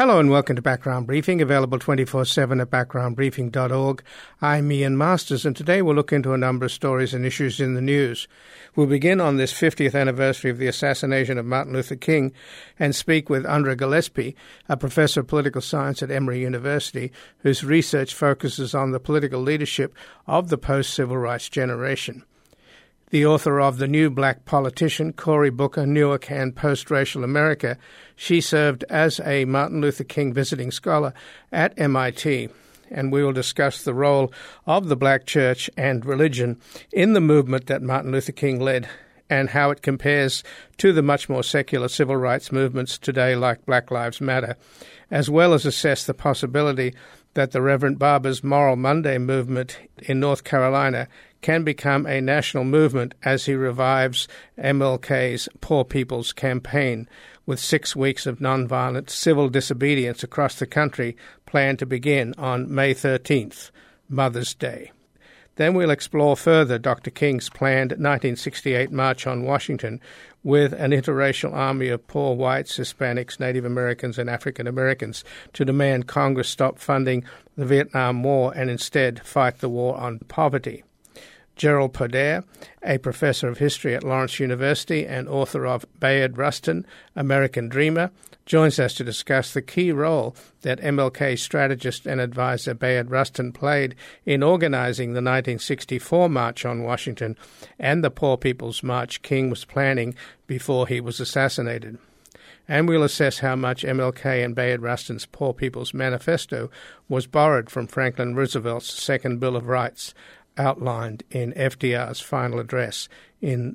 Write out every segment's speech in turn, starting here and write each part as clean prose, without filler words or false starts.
Hello and welcome to Background Briefing, available 24/7 at backgroundbriefing.org. I'm Ian Masters, and today we'll look into a number of stories and issues in the news. We'll begin on this 50th anniversary of the assassination of Martin Luther King and speak with Andra Gillespie, a professor of political science at Emory University, whose research focuses on the political leadership of the post-civil rights generation. The author of The New Black Politician, Cory Booker, Newark and Post-Racial America, she served as a Martin Luther King visiting scholar at MIT, and we will discuss the role of the black church and religion in the movement that Martin Luther King led and how it compares to the much more secular civil rights movements today like Black Lives Matter, as well as assess the possibility that the Reverend Barber's Moral Monday movement in North Carolina can become a national movement as he revives MLK's Poor People's Campaign, with 6 weeks of nonviolent civil disobedience across the country planned to begin on May 13th, Mother's Day. Then we'll explore further Dr. King's planned 1968 March on Washington with an interracial army of poor whites, Hispanics, Native Americans, and African Americans to demand Congress stop funding the Vietnam War and instead fight the war on poverty. Gerald Poder, a professor of history at Lawrence University and author of Bayard Rustin, American Dreamer, joins us to discuss the key role that MLK strategist and advisor Bayard Rustin played in organizing the 1964 March on Washington and the Poor People's March King was planning before he was assassinated. And we'll assess how much MLK and Bayard Rustin's Poor People's Manifesto was borrowed from Franklin Roosevelt's Second Bill of Rights, outlined in FDR's final address in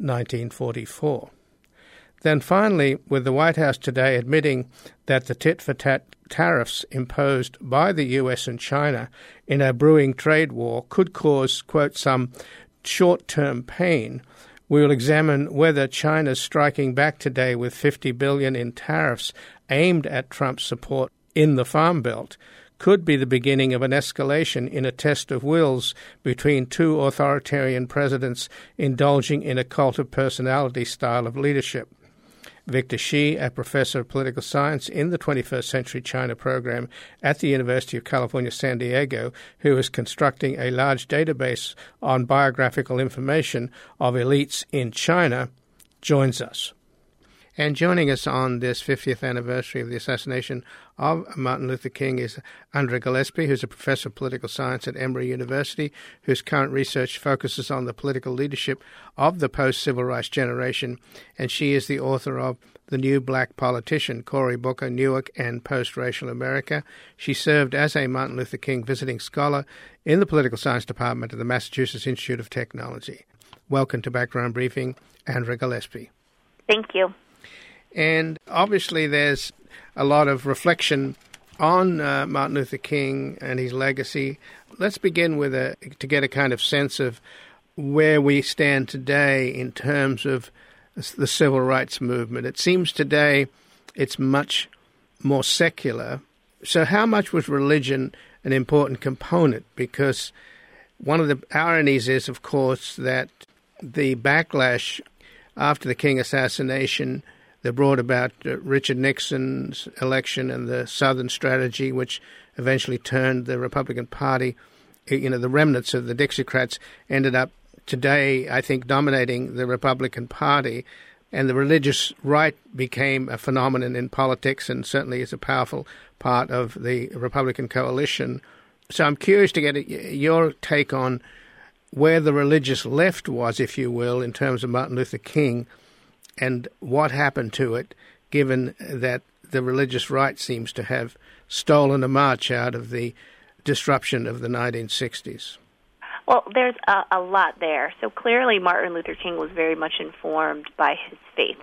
1944. Then finally, with the White House today admitting that the tit-for-tat tariffs imposed by the U.S. and China in a brewing trade war could cause, quote, some short-term pain, we will examine whether China's striking back today with $50 billion in tariffs aimed at Trump's support in the Farm Belt could be the beginning of an escalation in a test of wills between two authoritarian presidents indulging in a cult of personality style of leadership. Victor Shi, a professor of political science in the 21st Century China program at the University of California, San Diego, who is constructing a large database on biographical information of elites in China, joins us. And joining us on this 50th anniversary of the assassination of Martin Luther King is Andra Gillespie, who's a professor of political science at Emory University, whose current research focuses on the political leadership of the post-civil rights generation, and she is the author of The New Black Politician, Cory Booker, Newark and Post-Racial America. She served as a Martin Luther King visiting scholar in the political science department at the Massachusetts Institute of Technology. Welcome to Background Briefing, Andra Gillespie. Thank you. And obviously there's a lot of reflection on Martin Luther King and his legacy. Let's begin with to get a kind of sense of where we stand today in terms of the civil rights movement. It seems today it's much more secular. So how much was religion an important component? Because one of the ironies is, of course, that the backlash after the King assassination that brought about Richard Nixon's election and the Southern strategy, which eventually turned the Republican Party, the remnants of the Dixiecrats ended up today, I think, dominating the Republican Party, and the religious right became a phenomenon in politics and certainly is a powerful part of the Republican coalition. So I'm curious to get your take on where the religious left was, if you will, in terms of Martin Luther King, and what happened to it, given that the religious right seems to have stolen a march out of the disruption of the 1960s. Well, there's a lot there. So clearly Martin Luther King was very much informed by his faith.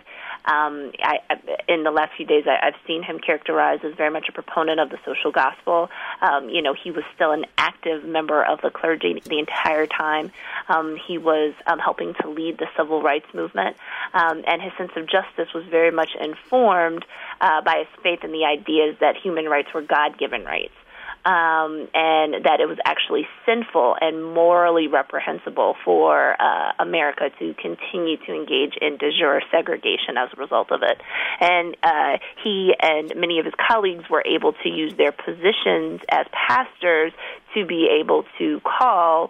In the last few days, I've seen him characterized as very much a proponent of the social gospel. He was still an active member of the clergy the entire time. He was helping to lead the civil rights movement, and his sense of justice was very much informed by his faith in the ideas that human rights were God-given rights. and that it was actually sinful and morally reprehensible for America to continue to engage in de jure segregation as a result of it. And he and many of his colleagues were able to use their positions as pastors to be able to call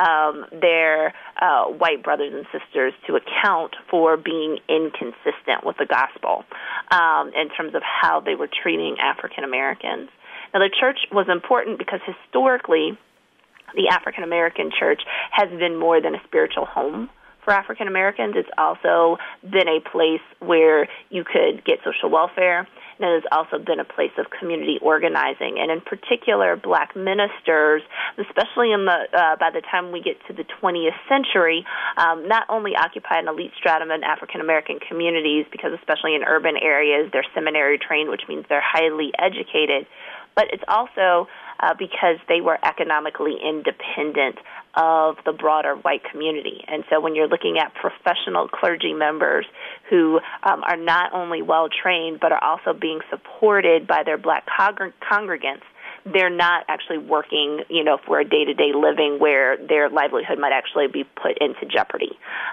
their white brothers and sisters to account for being inconsistent with the gospel in terms of how they were treating African Americans. Now, the church was important because historically, the African American church has been more than a spiritual home for African Americans. It's also been a place where you could get social welfare, and it has also been a place of community organizing. And in particular, black ministers, especially by the time we get to the 20th century, not only occupy an elite stratum in African American communities, because especially in urban areas, they're seminary trained, which means they're highly educated, but it's also because they were economically independent of the broader white community. And so when you're looking at professional clergy members who are not only well-trained but are also being supported by their black congregants, they're not actually working, for a day-to-day living where their livelihood might actually be put into jeopardy,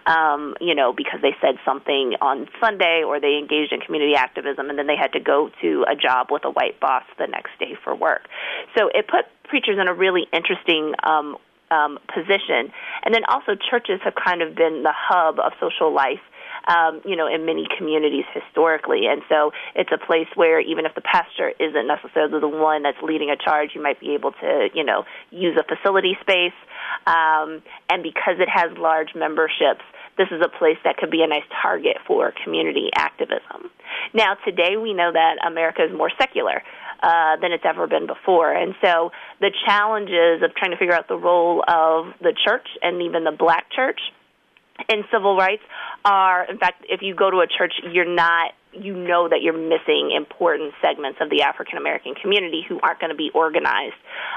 because they said something on Sunday or they engaged in community activism and then they had to go to a job with a white boss the next day for work. So it put preachers in a really interesting position. And then also churches have kind of been the hub of social life in many communities historically. And so it's a place where even if the pastor isn't necessarily the one that's leading a charge, you might be able to, use a facility space. And because it has large memberships, this is a place that could be a nice target for community activism. Now, today we know that America is more secular than it's ever been before. And so the challenges of trying to figure out the role of the church and even the black church in civil rights are, in fact, if you go to a church, you know that you're missing important segments of the African American community who aren't going to be organized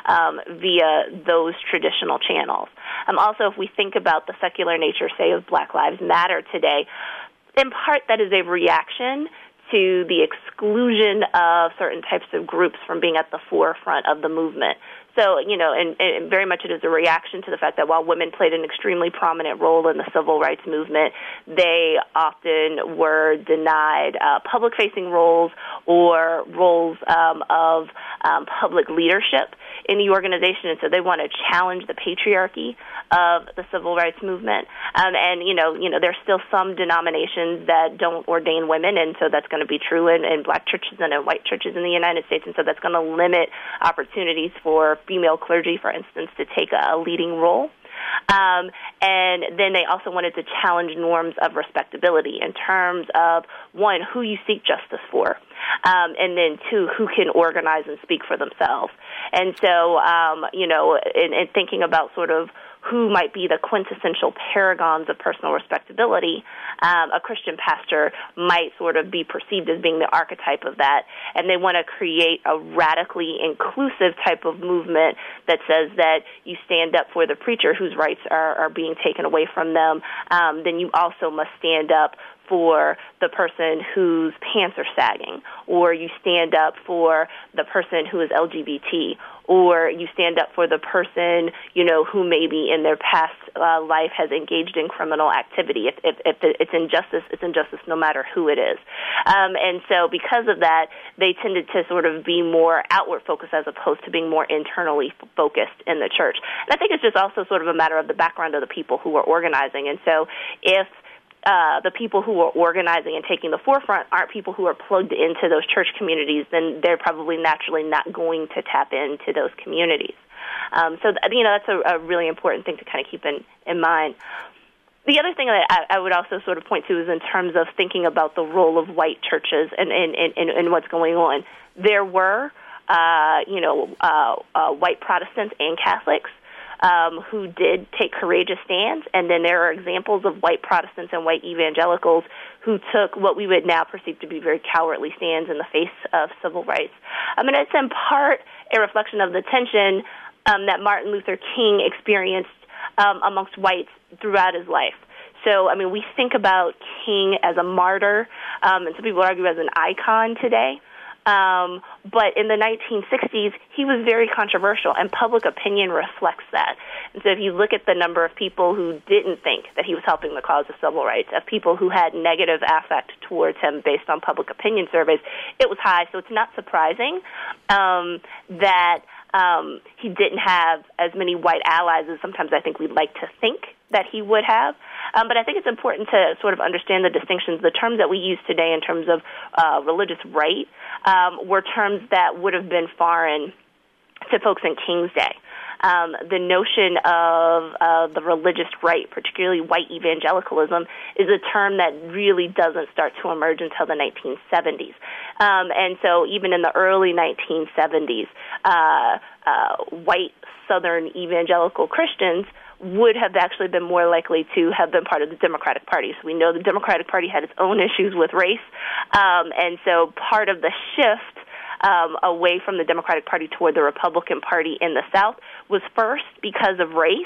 via those traditional channels. Also, if we think about the secular nature, say, of Black Lives Matter today, in part that is a reaction to the exclusion of certain types of groups from being at the forefront of the movement. So, and very much it is a reaction to the fact that while women played an extremely prominent role in the civil rights movement, they often were denied public-facing roles or roles of public leadership in the organization. And so they want to challenge the patriarchy of the civil rights movement. There's still some denominations that don't ordain women, and so that's going to be true in black churches and in white churches in the United States. And so that's going to limit opportunities for female clergy, for instance, to take a leading role. And then they also wanted to challenge norms of respectability in terms of, one, who you seek justice for, and then, two, who can organize and speak for themselves. And so, in thinking about sort of who might be the quintessential paragons of personal respectability, a Christian pastor might sort of be perceived as being the archetype of that. And they want to create a radically inclusive type of movement that says that you stand up for the preacher whose rights are being taken away from them. Then you also must stand up for the person whose pants are sagging, or you stand up for the person who is LGBT, or you stand up for the person, who maybe in their past life has engaged in criminal activity. If it's injustice, it's injustice no matter who it is. And so because of that, they tended to sort of be more outward focused as opposed to being more internally focused in the church. And I think it's just also sort of a matter of the background of the people who are organizing. And so if the people who are organizing and taking the forefront aren't people who are plugged into those church communities, then they're probably naturally not going to tap into those communities. So that's a really important thing to kind of keep in mind. The other thing that I would also sort of point to is in terms of thinking about the role of white churches and what's going on. There were, white Protestants and Catholics who did take courageous stands, and then there are examples of white Protestants and white evangelicals who took what we would now perceive to be very cowardly stands in the face of civil rights. It's in part a reflection of the tension that Martin Luther King experienced amongst whites throughout his life. So, we think about King as a martyr, and some people argue as an icon today. But in the 1960s, he was very controversial, and public opinion reflects that. And so if you look at the number of people who didn't think that he was helping the cause of civil rights, of people who had negative affect towards him based on public opinion surveys, it was high. So it's not surprising that he didn't have as many white allies as sometimes I think we'd like to think that he would have. But I think it's important to sort of understand the distinctions. The terms that we use today in terms of religious right were terms that would have been foreign to folks in King's day. The notion of the religious right, particularly white evangelicalism, is a term that really doesn't start to emerge until the 1970s. And so even in the early 1970s, white Southern evangelical Christians would have actually been more likely to have been part of the Democratic Party. So we know the Democratic Party had its own issues with race, and so part of the shift away from the Democratic Party toward the Republican Party in the South was first because of race,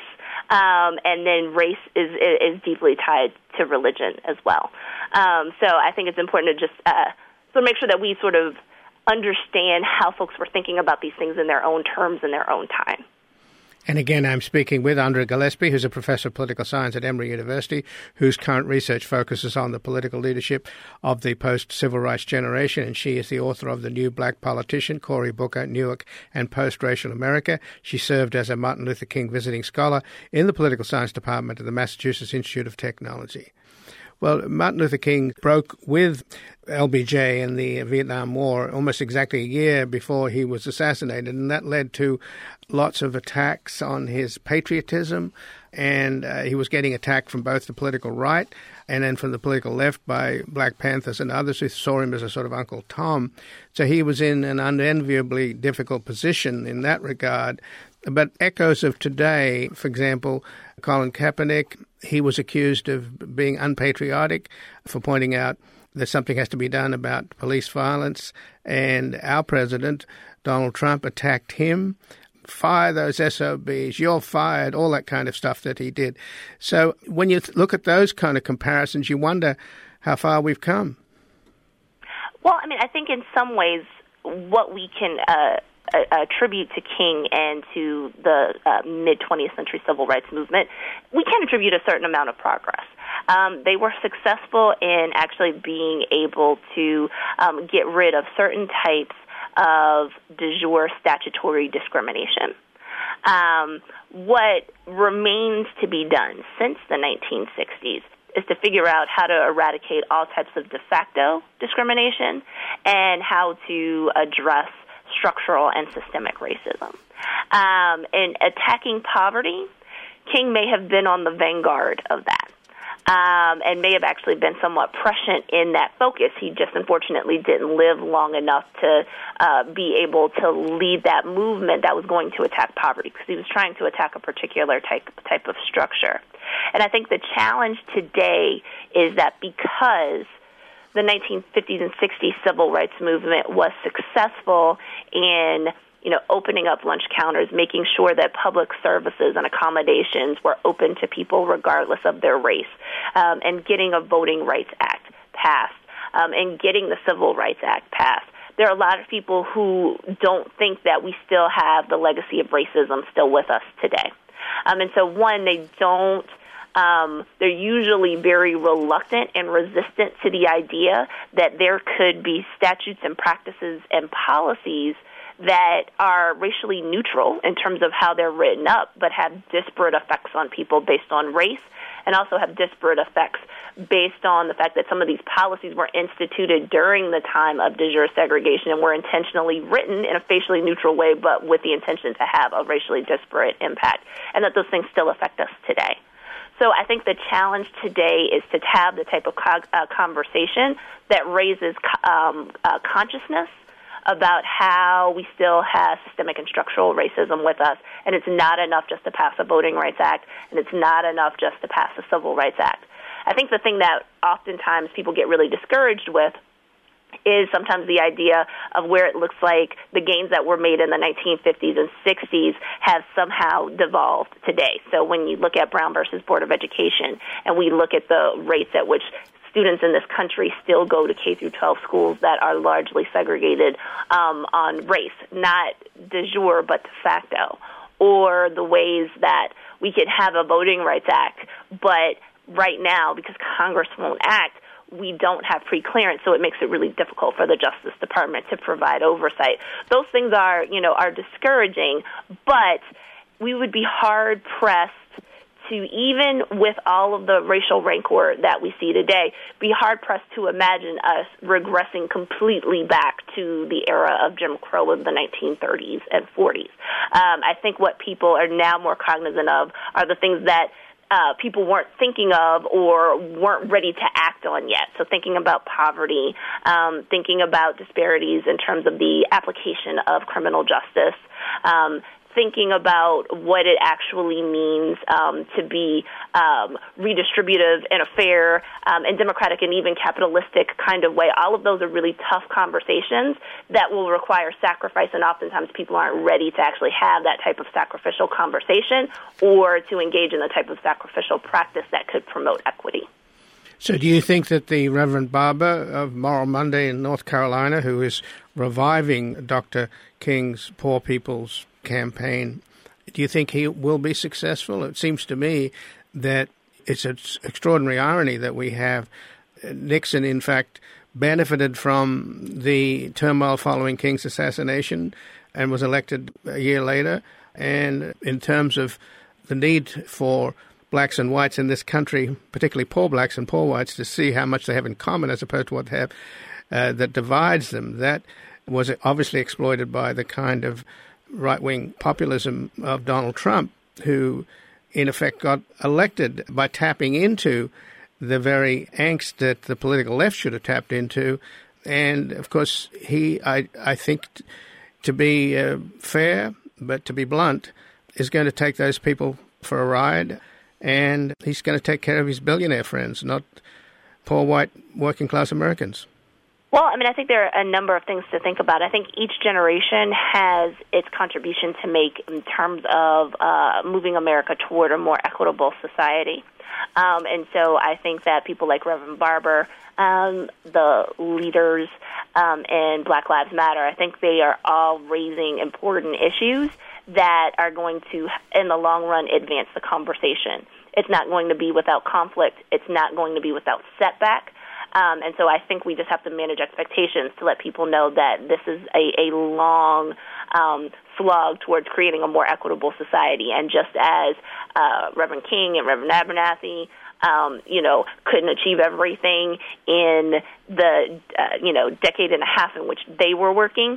and then race is deeply tied to religion as well. So I think it's important to just so make sure that we sort of understand how folks were thinking about these things in their own terms in their own time. And again, I'm speaking with Andrea Gillespie, who's a professor of political science at Emory University, whose current research focuses on the political leadership of the post-civil rights generation, and she is the author of The New Black Politician, Cory Booker, Newark, and Post-Racial America. She served as a Martin Luther King visiting scholar in the political science department at the Massachusetts Institute of Technology. Well, Martin Luther King broke with LBJ in the Vietnam War almost exactly a year before he was assassinated, and that led to lots of attacks on his patriotism, and he was getting attacked from both the political right and then from the political left by Black Panthers and others who saw him as a sort of Uncle Tom. So he was in an unenviably difficult position in that regard. But echoes of today, for example, Colin Kaepernick, he was accused of being unpatriotic for pointing out that something has to be done about police violence, and our president, Donald Trump, attacked him. Fire those SOBs, you're fired, all that kind of stuff that he did. So when you look at those kind of comparisons, you wonder how far we've come. Well, I mean, I think in some ways what we can attribute to King and to the mid-20th century civil rights movement, we can attribute a certain amount of progress. They were successful in actually being able to get rid of certain types of de jure statutory discrimination. What remains to be done since the 1960s is to figure out how to eradicate all types of de facto discrimination and how to address structural and systemic racism. In attacking poverty, King may have been on the vanguard of that. And may have actually been somewhat prescient in that focus. He just unfortunately didn't live long enough to be able to lead that movement that was going to attack poverty, because he was trying to attack a particular type of structure. And I think the challenge today is that because the 1950s and 60s civil rights movement was successful in opening up lunch counters, making sure that public services and accommodations were open to people regardless of their race, and getting a Voting Rights Act passed, and getting the Civil Rights Act passed. There are a lot of people who don't think that we still have the legacy of racism still with us today. And so, one, they're usually very reluctant and resistant to the idea that there could be statutes and practices and policies that are racially neutral in terms of how they're written up, but have disparate effects on people based on race, and also have disparate effects based on the fact that some of these policies were instituted during the time of de jure segregation and were intentionally written in a facially neutral way, but with the intention to have a racially disparate impact, and that those things still affect us today. So I think the challenge today is to have the type of conversation that raises consciousness about how we still have systemic and structural racism with us, and it's not enough just to pass a Voting Rights Act, and it's not enough just to pass a Civil Rights Act. I think the thing that oftentimes people get really discouraged with is sometimes the idea of where it looks like the gains that were made in the 1950s and 60s have somehow devolved today. So when you look at Brown versus Board of Education, and we look at the rates at which students in this country still go to K through 12 schools that are largely segregated on race, not de jure but de facto, or the ways that we could have a Voting Rights Act, but right now, because Congress won't act, we don't have pre-clearance, so it makes it really difficult for the Justice Department to provide oversight. Those things are discouraging, but we would be hard-pressed to, even with all of the racial rancor that we see today, be hard-pressed to imagine us regressing completely back to the era of Jim Crow of the 1930s and 40s. I think what people are now more cognizant of are the things that people weren't thinking of or weren't ready to act on yet. So thinking about poverty, thinking about disparities in terms of the application of criminal justice, thinking about what it actually means to be redistributive in a fair and democratic and even capitalistic kind of way. All of those are really tough conversations that will require sacrifice, and oftentimes people aren't ready to actually have that type of sacrificial conversation or to engage in the type of sacrificial practice that could promote equity. So do you think that the Reverend Barber of Moral Monday in North Carolina, who is reviving Dr. King's Poor People's campaign, do you think he will be successful? It seems to me that it's an extraordinary irony that we have Nixon, in fact, benefited from the turmoil following King's assassination and was elected a year later. And in terms of the need for blacks and whites in this country, particularly poor blacks and poor whites, to see how much they have in common as opposed to what they have that divides them, that was obviously exploited by the kind of right-wing populism of Donald Trump, who in effect got elected by tapping into the very angst that the political left should have tapped into. And, of course, I think, to be fair, but to be blunt, is going to take those people for a ride, and he's going to take care of his billionaire friends, not poor white working-class Americans. Well, I mean, I think there are a number of things to think about. I think each generation has its contribution to make in terms of moving America toward a more equitable society. And so I think that people like Reverend Barber, the leaders in Black Lives Matter, I think they are all raising important issues that are going to, in the long run, advance the conversation. It's not going to be without conflict. It's not going to be without setback. And so I think we just have to manage expectations to let people know that this is a long slog towards creating a more equitable society. And just as Reverend King and Reverend Abernathy, couldn't achieve everything in the decade and a half in which they were working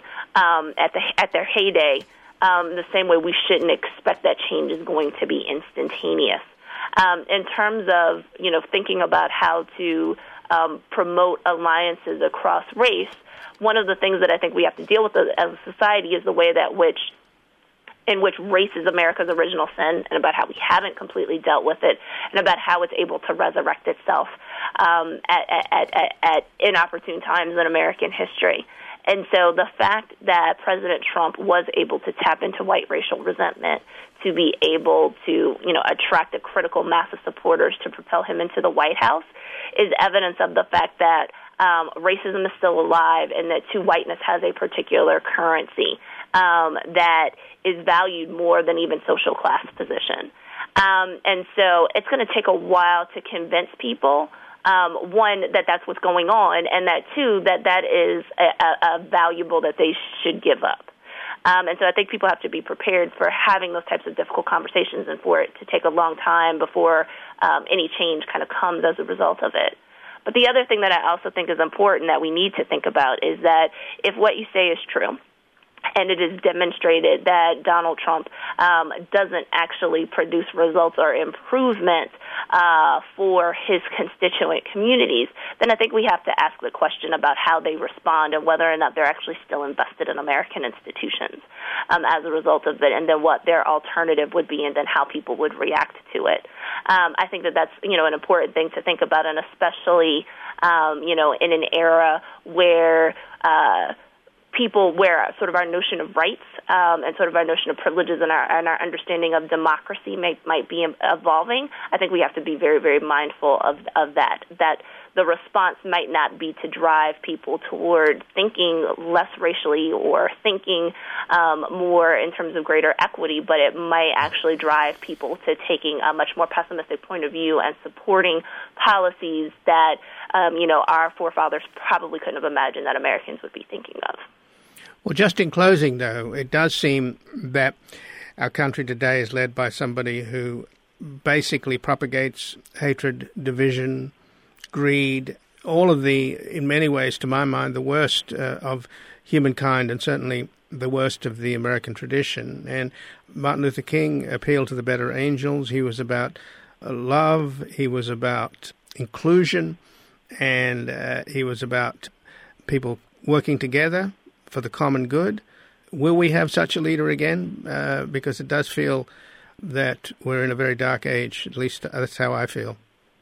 at their heyday, the same way we shouldn't expect that change is going to be instantaneous. In terms of thinking about how to promote alliances across race, one of the things that I think we have to deal with as a society is the way in which race is America's original sin, and about how we haven't completely dealt with it, and about how it's able to resurrect itself at inopportune times in American history. And so the fact that President Trump was able to tap into white racial resentment to be able to, attract a critical mass of supporters to propel him into the White House is evidence of the fact that racism is still alive, and that whiteness has a particular currency that is valued more than even social class position. And so it's going to take a while to convince people, one, that that's what's going on, and that, two, that is a valuable that they should give up. And so I think people have to be prepared for having those types of difficult conversations and for it to take a long time before any change kind of comes as a result of it. But the other thing that I also think is important that we need to think about is that if what you say is true, and it is demonstrated that Donald Trump doesn't actually produce results or improvements for his constituent communities, then I think we have to ask the question about how they respond and whether or not they're actually still invested in American institutions as a result of it, and then what their alternative would be, and then how people would react to it. I think that that's an important thing to think about, and especially in an era where where sort of our notion of rights and sort of our notion of privileges and our understanding of democracy might be evolving. I think we have to be very, very mindful of that the response might not be to drive people toward thinking less racially or thinking more in terms of greater equity, but it might actually drive people to taking a much more pessimistic point of view and supporting policies that, our forefathers probably couldn't have imagined that Americans would be thinking of. Well, just in closing, though, it does seem that our country today is led by somebody who basically propagates hatred, division, greed, all of the, in many ways, to my mind, the worst of humankind and certainly the worst of the American tradition. And Martin Luther King appealed to the better angels. He was about love. He was about inclusion. And he was about people working together for the common good. Will we have such a leader again? Because it does feel that we're in a very dark age. At least that's how I feel.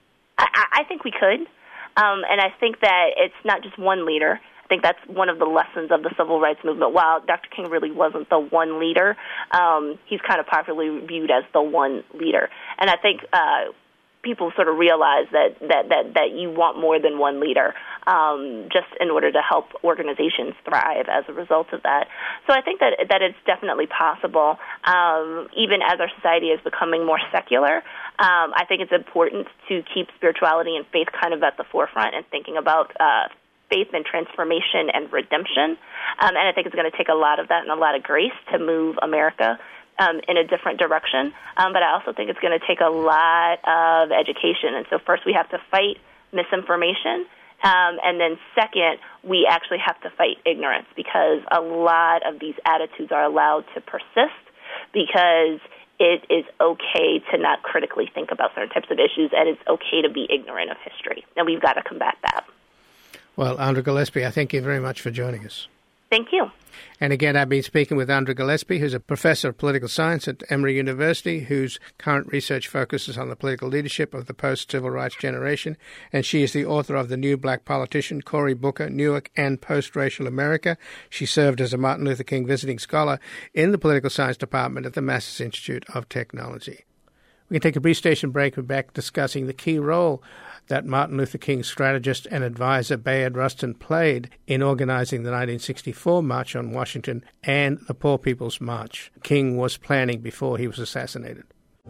I think we could. And I think that it's not just one leader. I think that's one of the lessons of the civil rights movement. While Dr. King really wasn't the one leader, he's kind of popularly viewed as the one leader. And I think people sort of realize that you want more than one leader just in order to help organizations thrive as a result of that. So I think that it's definitely possible, even as our society is becoming more secular. I think it's important to keep spirituality and faith kind of at the forefront and thinking about faith and transformation and redemption. And I think it's going to take a lot of that and a lot of grace to move America in a different direction. But I also think it's going to take a lot of education. And so first we have to fight misinformation. And then second, we actually have to fight ignorance because a lot of these attitudes are allowed to persist because it is okay to not critically think about certain types of issues, and it's okay to be ignorant of history. And we've got to combat that. Well, Andra Gillespie, I thank you very much for joining us. Thank you. And again, I've been speaking with Andra Gillespie, who's a professor of political science at Emory University, whose current research focuses on the political leadership of the post-civil rights generation. And she is the author of The New Black Politician, Cory Booker, Newark and Post-Racial America. She served as a Martin Luther King visiting scholar in the political science department at the Massachusetts Institute of Technology. We can take a brief station break. We're back discussing the key role that Martin Luther King's strategist and advisor Bayard Rustin played in organizing the 1964 March on Washington and the Poor People's March King was planning before he was assassinated.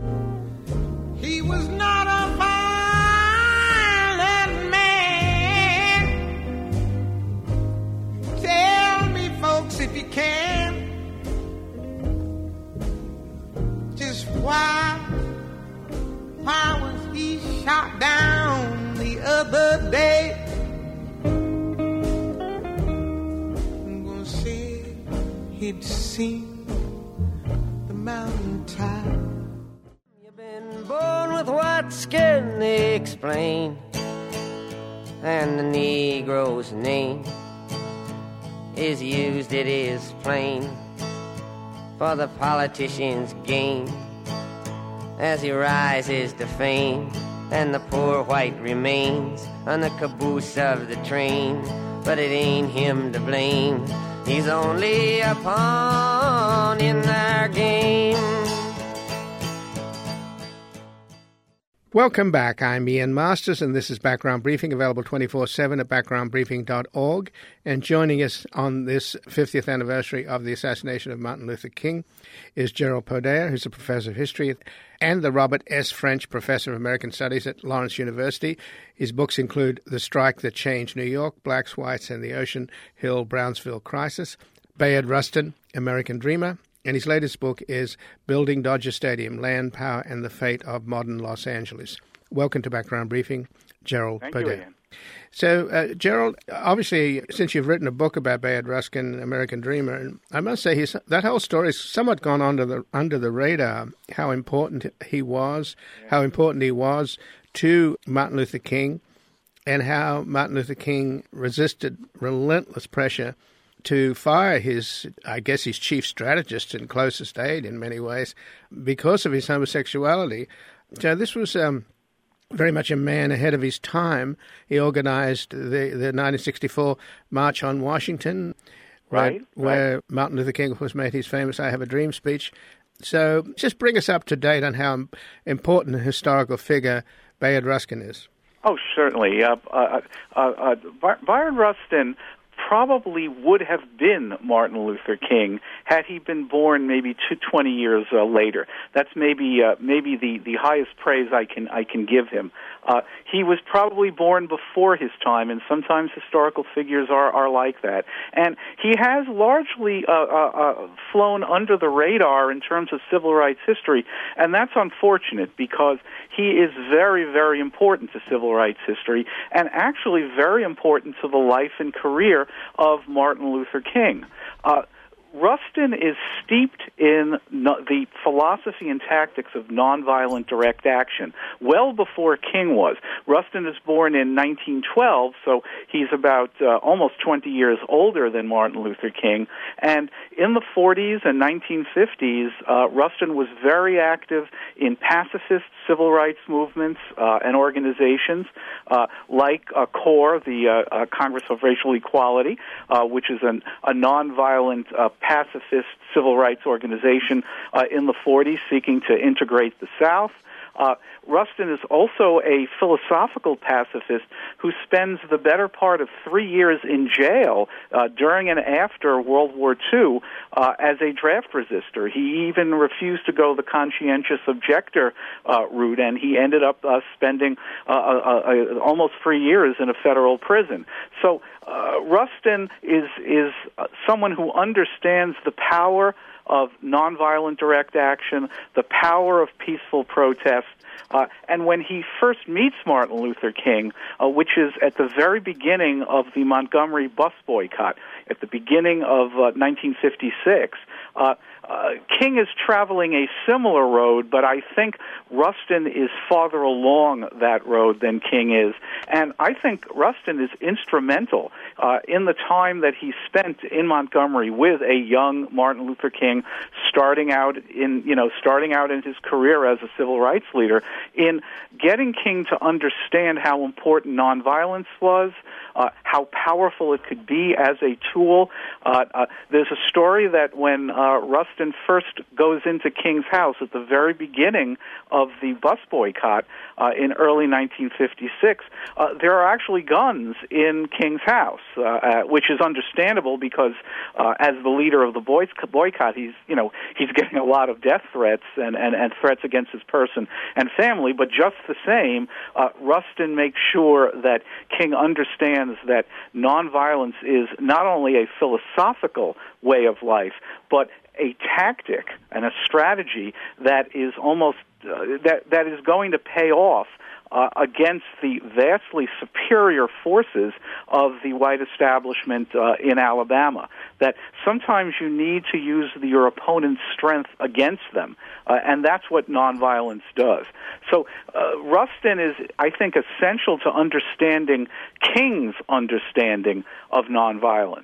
He was not a violent man. Tell me, folks, if you can, just why was he shot down the other day? I'm gonna say he'd seen the mountaintop. You've been born with white skin, they explain, and the Negro's name is used, it is plain, for the politician's gain. As he rises to fame, and the poor white remains on the caboose of the train. But it ain't him to blame, he's only a pawn in their game. Welcome back. I'm Ian Masters, and this is Background Briefing, available 24/7 at backgroundbriefing.org. And joining us on this 50th anniversary of the assassination of Martin Luther King is Gerald Poder, who's a professor of history and the Robert S. French Professor of American Studies at Lawrence University. His books include The Strike That Changed New York, Blacks, Whites, and the Ocean Hill-Brownsville Crisis, Bayard Rustin, American Dreamer, and his latest book is Building Dodger Stadium, Land, Power, and the Fate of Modern Los Angeles. Welcome to Background Briefing, Gerald Poder. Thank you, Ian. So, Gerald, obviously, since you've written a book about Bayard Rustin, American Dreamer, and I must say that whole story has somewhat gone under the radar, how important he was to Martin Luther King, and how Martin Luther King resisted relentless pressure to fire his chief strategist and closest aide in many ways because of his homosexuality. So this was very much a man ahead of his time. He organized the 1964 March on Washington, where Martin Luther King, of course, made his famous I Have a Dream speech. So just bring us up to date on how important a historical figure Bayard Rustin is. Oh, certainly. Bayard Rustin probably would have been Martin Luther King had he been born maybe 20 years later. That's maybe the highest praise I can give him. He was probably born before his time, and sometimes historical figures are like that. And he has largely flown under the radar in terms of civil rights history, and that's unfortunate because he is very, very important to civil rights history and actually very important to the life and career of Martin Luther King. Rustin is steeped in the philosophy and tactics of nonviolent direct action well before King was. Rustin is born in 1912, so he's about almost 20 years older than Martin Luther King. And in the 40s and 1950s, Rustin was very active in pacifist civil rights movements and organizations like CORE, the Congress of Racial Equality, which is a nonviolent pacifist civil rights organization in the 40s seeking to integrate the South. Rustin is also a philosophical pacifist who spends the better part of 3 years in jail during and after World War II as a draft resistor. He even refused to go the conscientious objector route, and he ended up spending almost 3 years in a federal prison. So Rustin is someone who understands the power of nonviolent direct action, the power of peaceful protest. And when he first meets Martin Luther King, which is at the very beginning of the Montgomery bus boycott, at the beginning of 1956, King is traveling a similar road, but I think Rustin is farther along that road than King is. And I think Rustin is instrumental in the time that he spent in Montgomery with a young Martin Luther King, starting out in his career as a civil rights leader, in getting King to understand how important nonviolence was, how powerful it could be as a tool. There's a story that when Rustin first goes into King's house at the very beginning of the bus boycott in early 1956, there are actually guns in King's house, which is understandable because as the leader of the boycott, he's getting a lot of death threats and threats against his person and family. But just the same, Rustin makes sure that King understands that nonviolence is not only a philosophical way of life, but a tactic and a strategy that is almost that is going to pay off against the vastly superior forces of the white establishment in Alabama. That sometimes you need to use your opponent's strength against them, and that's what nonviolence does. So Rustin is, I think, essential to understanding King's understanding of nonviolence.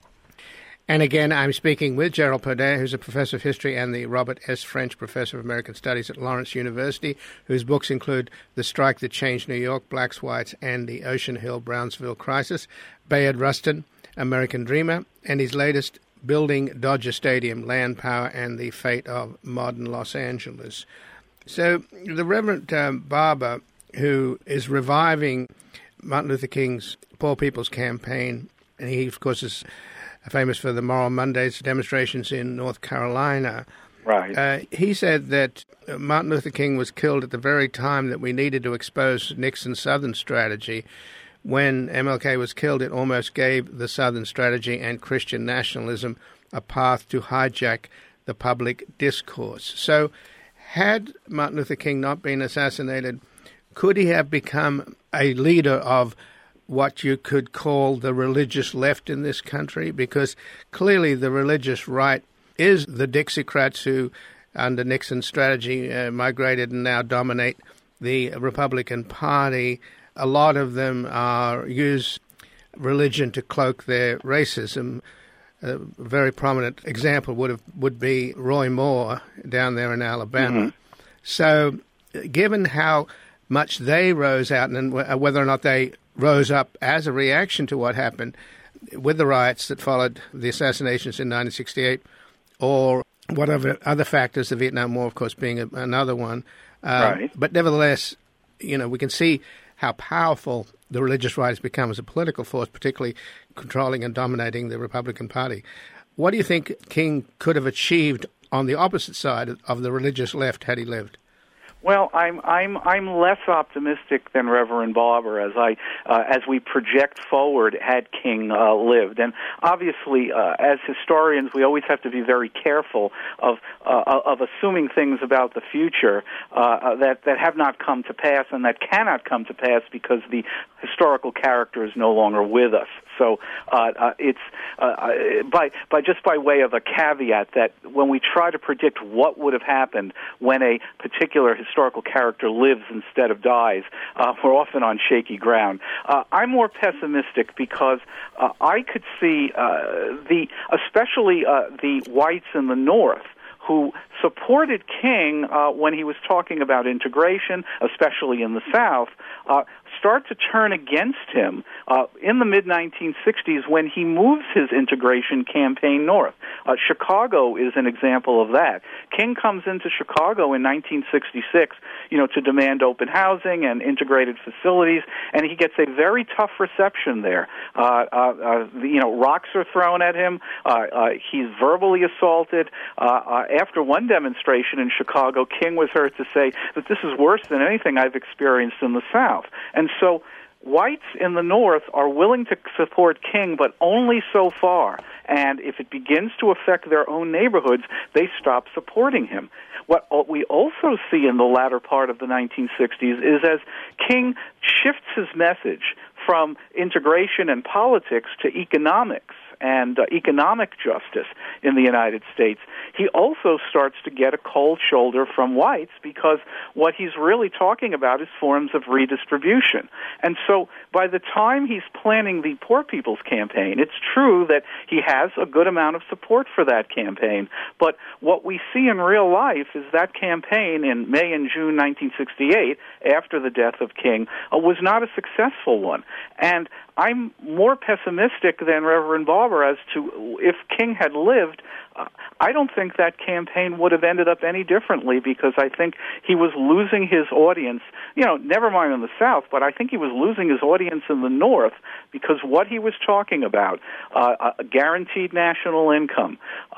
And again, I'm speaking with Gerald Podet, who's a professor of history and the Robert S. French Professor of American Studies at Lawrence University, whose books include The Strike That Changed New York, Blacks, Whites, and the Ocean Hill-Brownsville Crisis, Bayard Rustin, American Dreamer, and his latest, Building Dodger Stadium, Land Power and the Fate of Modern Los Angeles. So the Reverend Barber, who is reviving Martin Luther King's Poor People's Campaign, and he, of course, is famous for the Moral Mondays demonstrations in North Carolina. Right. He said that Martin Luther King was killed at the very time that we needed to expose Nixon's Southern strategy. When MLK was killed, it almost gave the Southern strategy and Christian nationalism a path to hijack the public discourse. So had Martin Luther King not been assassinated, could he have become a leader of what you could call the religious left in this country? Because clearly the religious right is the Dixiecrats who, under Nixon's strategy, migrated and now dominate the Republican Party. A lot of them use religion to cloak their racism. A very prominent example would be Roy Moore down there in Alabama. Mm-hmm. So given how much they rose out and whether or not they rose up as a reaction to what happened with the riots that followed the assassinations in 1968, or whatever other factors, the Vietnam War, of course, being another one. Right. But nevertheless, we can see how powerful the religious right has become as a political force, particularly controlling and dominating the Republican Party. What do you think King could have achieved on the opposite side of the religious left had he lived? Well, I'm less optimistic than Reverend Barber as we project forward had King lived, and obviously as historians we always have to be very careful of assuming things about the future that have not come to pass and that cannot come to pass because the historical character is no longer with us. So it's by way of a caveat that when we try to predict what would have happened when a particular historical character lives instead of dies, we're often on shaky ground. I'm more pessimistic because I could see especially the whites in the North who supported King when he was talking about integration, especially in the South, start to turn against him in the mid-1960s when he moves his integration campaign north. Chicago is an example of that. King comes into Chicago in 1966, to demand open housing and integrated facilities, and he gets a very tough reception there. Rocks are thrown at him. He's verbally assaulted. After one demonstration in Chicago, King was heard to say that this is worse than anything I've experienced in the South. And so whites in the North are willing to support King, but only so far. And if it begins to affect their own neighborhoods, they stop supporting him. What we also see in the latter part of the 1960s is as King shifts his message from integration and politics to economics and economic justice in the United States, he also starts to get a cold shoulder from whites because what he's really talking about is forms of redistribution. And so by the time he's planning the Poor People's Campaign, it's true that he has a good amount of support for that campaign. But what we see in real life is that campaign in May and June 1968, after the death of King, was not a successful one. And I'm more pessimistic than Reverend Barber as to if King had lived. I don't think that campaign would have ended up any differently because I think he was losing his audience, never mind in the South, but I think he was losing his audience in the North because what he was talking about, a guaranteed national income,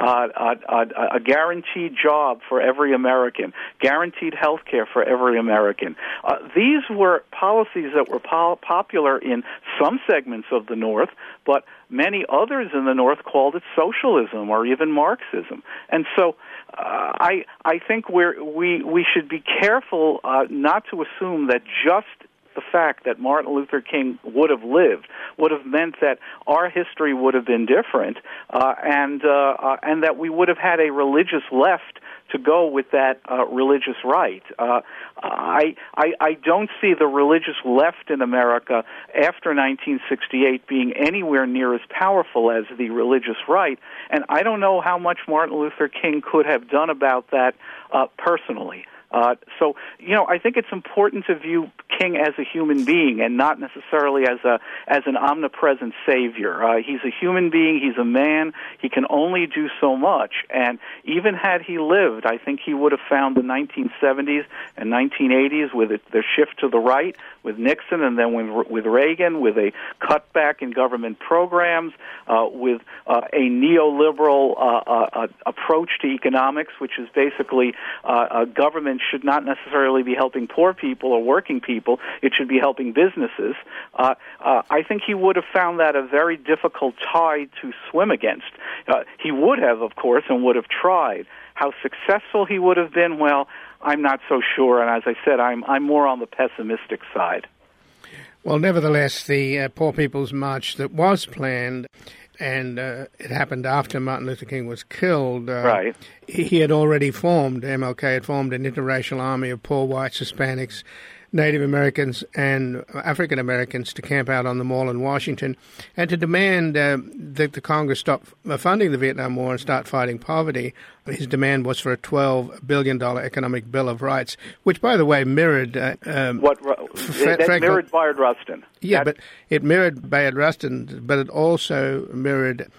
a guaranteed job for every American, guaranteed health care for every American. These were policies that were popular in some segments of the North, but many others in the North called it socialism or even Marxism. And so I think we should be careful not to assume that just the fact that Martin Luther King would have lived would have meant that our history would have been different and that we would have had a religious left to go with that religious right. I don't see the religious left in America after 1968 being anywhere near as powerful as the religious right, and I don't know how much Martin Luther King could have done about that personally. So, I think it's important to view King as a human being and not necessarily as an omnipresent savior. He's a human being. He's a man. He can only do so much. And even had he lived, I think he would have found the 1970s and 1980s with the shift to the right, with Nixon, and then with Reagan, with a cutback in government programs, with a neoliberal approach to economics, which is basically government should not necessarily be helping poor people or working people. It should be helping businesses. I think he would have found that a very difficult tide to swim against. He would have, of course, and would have tried. How successful he would have been, well, I'm not so sure. And as I said, I'm more on the pessimistic side. Well, nevertheless, the Poor People's March that was planned, and it happened after Martin Luther King was killed. Right. He had already formed, MLK had formed an interracial army of poor whites, Hispanics, Native Americans, and African Americans to camp out on the Mall in Washington and to demand that the Congress stop funding the Vietnam War and start fighting poverty. His demand was for a $12 billion economic bill of rights, which, by the way, mirrored... mirrored Bayard Rustin. Yeah, but it mirrored Bayard Rustin, but it also mirrored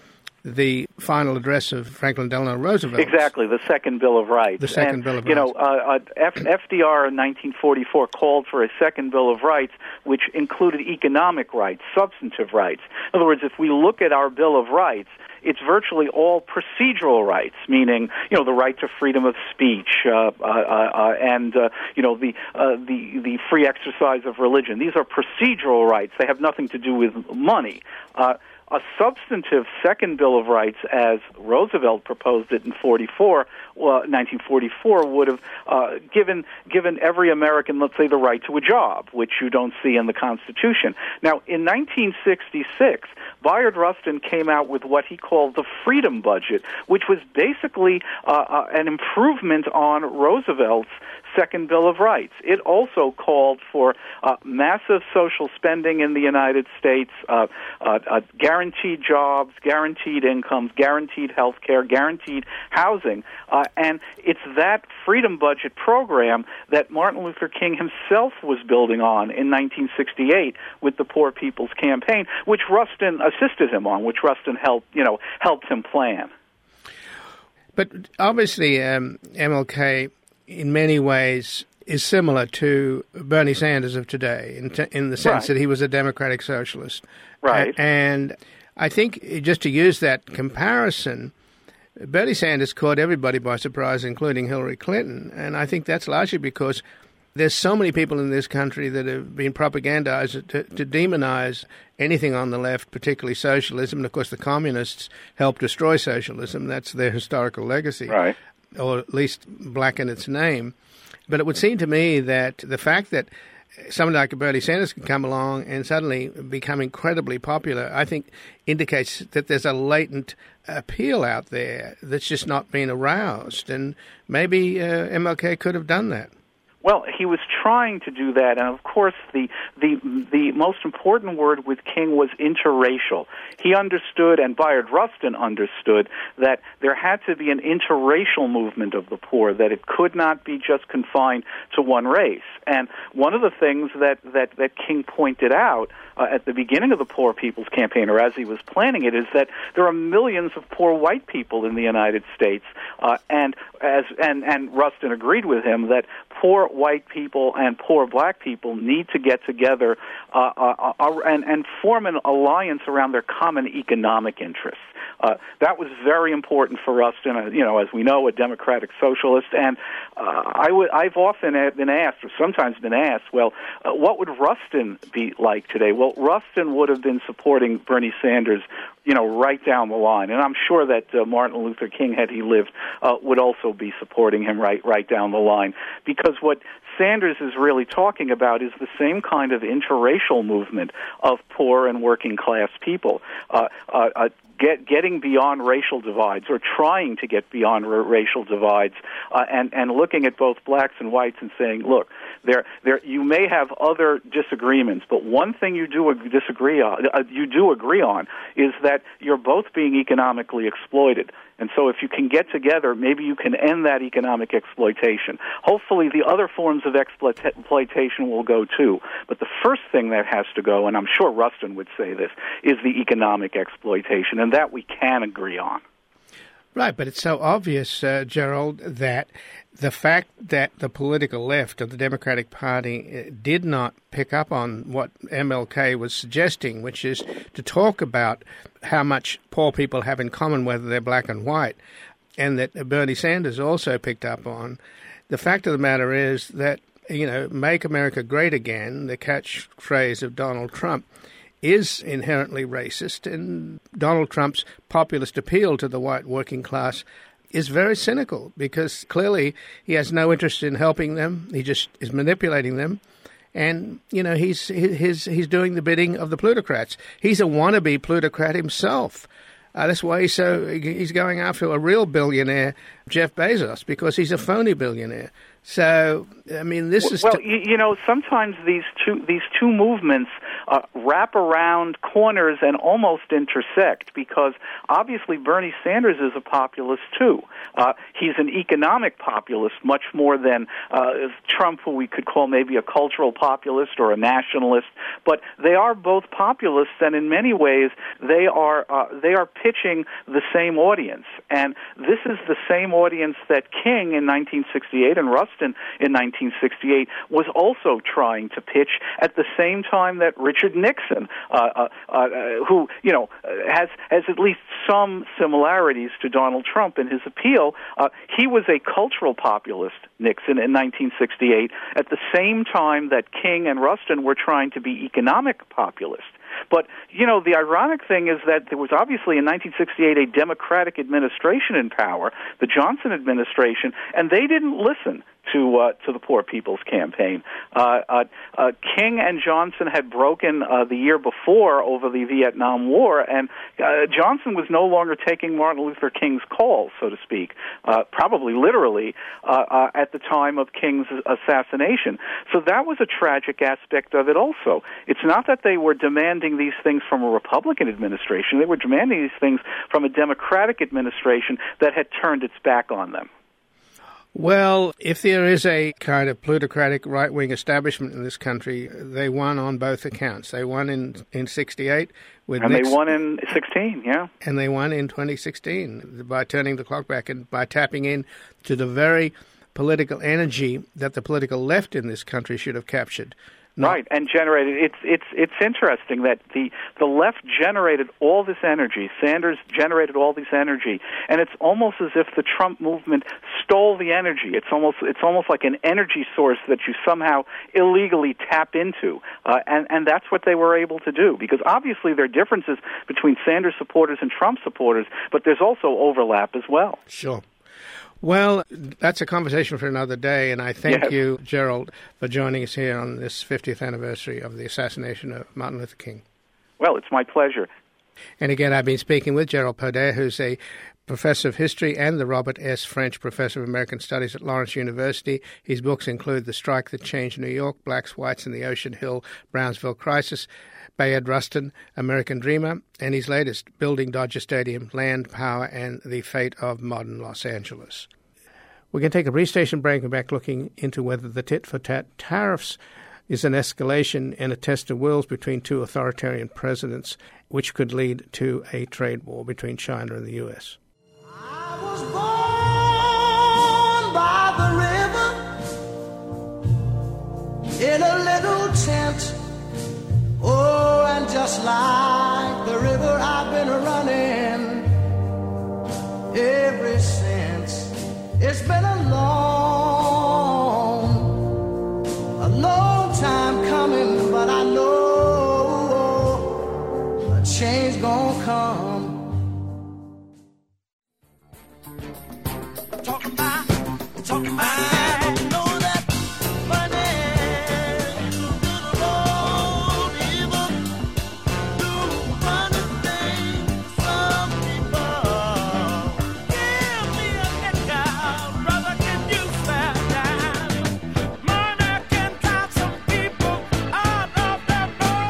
the final address of Franklin Delano Roosevelt. Exactly, the Second Bill of Rights. The Second Bill of Rights. FDR in 1944 called for a Second Bill of Rights, which included economic rights, substantive rights. In other words, if we look at our Bill of Rights, it's virtually all procedural rights, meaning, the right to freedom of speech and the free exercise of religion. These are procedural rights. They have nothing to do with money. A substantive Second Bill of Rights, as Roosevelt proposed it in 1944, would have given every American, let's say, the right to a job, which you don't see in the Constitution. Now, in 1966, Bayard Rustin came out with what he called the Freedom Budget, which was basically an improvement on Roosevelt's Second Bill of Rights. It also called for massive social spending in the United States, guaranteed jobs, guaranteed incomes, guaranteed health care, guaranteed housing. And it's that Freedom Budget program that Martin Luther King himself was building on in 1968 with the Poor People's Campaign, which Rustin assisted him on, which Rustin helped him plan. But obviously, MLK in many ways is similar to Bernie Sanders of today in the sense that he was a democratic socialist. Right. And I think just to use that comparison, Bernie Sanders caught everybody by surprise, including Hillary Clinton. And I think that's largely because there's so many people in this country that have been propagandized to demonize anything on the left, particularly socialism. And, of course, the communists helped destroy socialism. That's their historical legacy. Right. Or at least blacken its name. But it would seem to me that the fact that someone like Bernie Sanders can come along and suddenly become incredibly popular, I think indicates that there's a latent appeal out there that's just not been aroused. And maybe MLK could have done that. Well, he was trying to do that, and of course the most important word with King was interracial. He understood, and Bayard Rustin understood, that there had to be an interracial movement of the poor, that it could not be just confined to one race. And one of the things that King pointed out at the beginning of the Poor People's Campaign, or as he was planning it, is that there are millions of poor white people in the United States, and Rustin agreed with him that poor white people and poor black people need to get together and form an alliance around their common economic interests. That was very important for Rustin, as we know, a democratic socialist. And I've often been asked, or sometimes been asked, what would Rustin be like today? Well, Rustin would have been supporting Bernie Sanders, right down the line. And I'm sure that Martin Luther King, had he lived, would also be supporting him right down the line. Because what Sanders is really talking about is the same kind of interracial movement of poor and working class people. Getting beyond racial divides, or trying to get beyond racial divides, and looking at both blacks and whites and saying, look, you may have other disagreements, but one thing you do agree on is that you're both being economically exploited. And so if you can get together, maybe you can end that economic exploitation. Hopefully the other forms of exploitation will go too. But the first thing that has to go, and I'm sure Rustin would say this, is the economic exploitation, and that we can agree on. Right, but it's so obvious, Gerald, that the fact that the political left of the Democratic Party did not pick up on what MLK was suggesting, which is to talk about how much poor people have in common, whether they're black and white, and that Bernie Sanders also picked up on. The fact of the matter is that, make America great again, the catchphrase of Donald Trump, is inherently racist, and Donald Trump's populist appeal to the white working class is very cynical, because clearly he has no interest in helping them. He just is manipulating them. And, he's doing the bidding of the plutocrats. He's a wannabe plutocrat himself. That's why he's going after a real billionaire, Jeff Bezos, because he's a phony billionaire. So, I mean, this is... Well, you know, sometimes these two movements wrap around corners and almost intersect, because obviously Bernie Sanders is a populist too. He's an economic populist much more than Trump, who we could call maybe a cultural populist or a nationalist. But they are both populists, and in many ways they are pitching the same audience. And this is the same audience that King in 1968 and Rustin in 1968 was also trying to pitch at the same time that Richard Nixon, who, you know, has at least some similarities to Donald Trump in his appeal, he was a cultural populist, Nixon, in 1968, at the same time that King and Rustin were trying to be economic populists. But, you know, the ironic thing is that there was obviously in 1968 a Democratic administration in power, the Johnson administration, and they didn't listen to the Poor People's Campaign. King and Johnson had broken the year before over the Vietnam War, and Johnson was no longer taking Martin Luther King's call, so to speak, probably literally, at the time of King's assassination. So that was a tragic aspect of it also. It's not that they were demanding these things from a Republican administration. They were demanding these things from a Democratic administration that had turned its back on them. Well, if there is a kind of plutocratic right-wing establishment in this country, they won on both accounts. They won in 68 with and Nixon. They won in 16, yeah. And they won in 2016 by turning the clock back and by tapping in to the very political energy that the political left in this country should have captured. Right, and generated. It's interesting that the left generated all this energy. Sanders generated all this energy, and it's almost as if the Trump movement stole the energy. It's almost like an energy source that you somehow illegally tap into, and that's what they were able to do. Because obviously there are differences between Sanders supporters and Trump supporters, but there's also overlap as well. Sure. Well, that's a conversation for another day, and I thank you, Gerald, for joining us here on this 50th anniversary of the assassination of Martin Luther King. Well, it's my pleasure. And again, I've been speaking with Gerald Podet, who's a professor of history and the Robert S. French Professor of American Studies at Lawrence University. His books include The Strike That Changed New York, Blacks, Whites, and the Ocean Hill-Brownsville Crisis, Bayard Rustin, American Dreamer, and his latest, Building Dodger Stadium, Land, Power, and the Fate of Modern Los Angeles. We're going to take a brief station break and back looking into whether the tit-for-tat tariffs is an escalation and a test of wills between two authoritarian presidents, which could lead to a trade war between China and the U.S. I was born by the river in a little tent. Oh, and just like the river, I've been running ever since. It's been a long time coming, but I know a change gonna come. Talk about, I know that money you do the road, even do funny things. Some people give me a nickel, brother, can you spare that? Money can top some people out of their